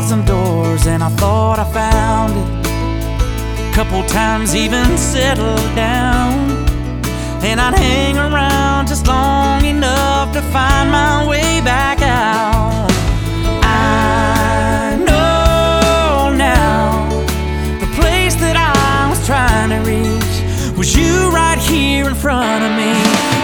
1,000 doors and I thought I found it. Couple times even settled down, and I'd hang around just long enough to find my way back out. I know now the place that I was trying to reach was you right here in front of me.